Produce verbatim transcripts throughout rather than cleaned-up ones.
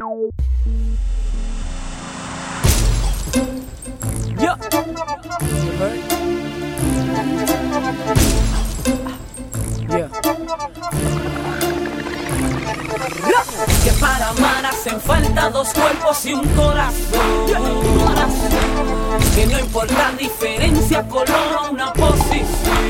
Yeah. Yeah. Que para amar hacen falta dos cuerpos y un corazón. Que no importa diferencia, color o una posición.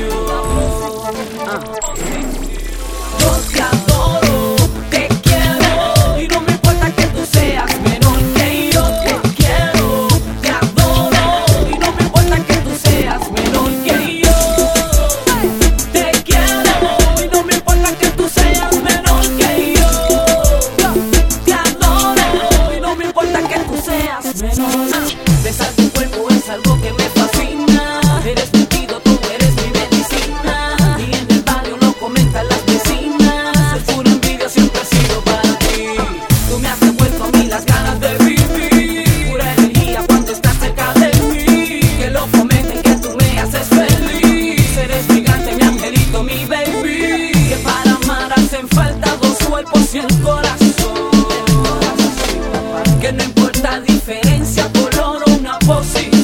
Yo te adoro, te quiero y no me importa que tú seas menor que yo. Te quiero, te adoro y no me importa que tú seas menor que yo. Te quiero y no me importa que tú seas menor que yo. Te adoro y no me importa que tú seas menor. Besar tu cuerpo es algo que me fascina. Eres mi vida, tú eres mi medicina. Y en el barrio lo comentan las vecinas. El pura envidia siempre ha sido para ti. Tú me has devuelto a mí las ganas de vivir. Pura energía cuando estás cerca de mí. Que lo comenten que tú me haces feliz. Eres gigante, mi angelito, mi baby. Que para amar hacen falta dos cuerpos y el corazón. Que no importa diferencia, color o una posición.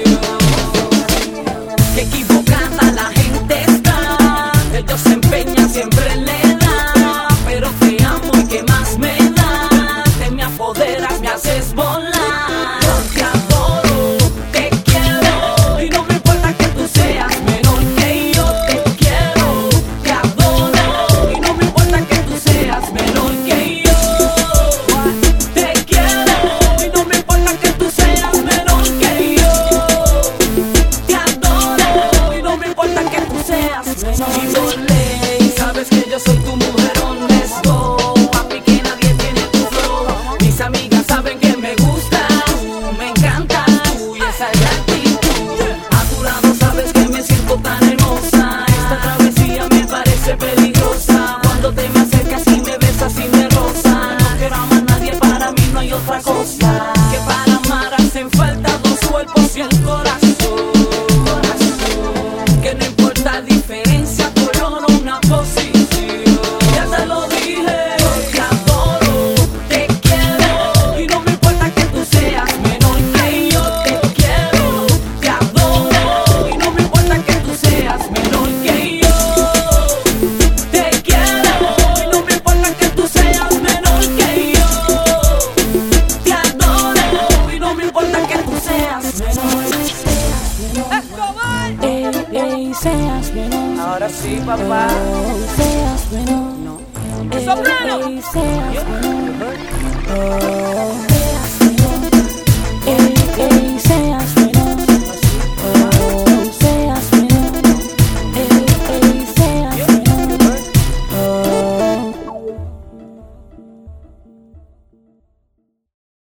Que equivocada la gente está. Ellos se empeñan, siempre le da. Pero te amo y que más me da. Te me apoderas, me haces volar. Yo te adoro, te quiero y no me importa que tú seas menor que yo. Te quiero, te adoro y no me importa que tú seas menor que yo. Te quiero y no me importa que tú seas menor que yo. Te adoro y no me importa que tú seas menor. Ídole, y sabes que yo soy tu mujerón. Let's go, papi, que nadie tiene tu flow. Mis amigas saben que me gustas, tú me encantas, tú y esa es la actitud. A tu lado sabes que me siento tan hermosa. Esta travesía me parece peligrosa. Cuando te me acercas y me besas y me rozas. No quiero amar a nadie, para mí no hay otra cosa. Que para amar hacen falta dos cuerpos y el corazón. Que no importa diferencia, color o una posición. Ya te lo dije, yo te adoro, te quiero y no me importa que tú seas menor que yo. Te quiero, te adoro y no me importa que tú seas menor que yo. Te quiero y no me importa que tú seas menor que yo. Te adoro y no me importa que tú seas menor. Ey, ey, seas menor. Ahora sí, papá. Oh, seas menor. No. Ey, ¡Soprano! ey, seas menor.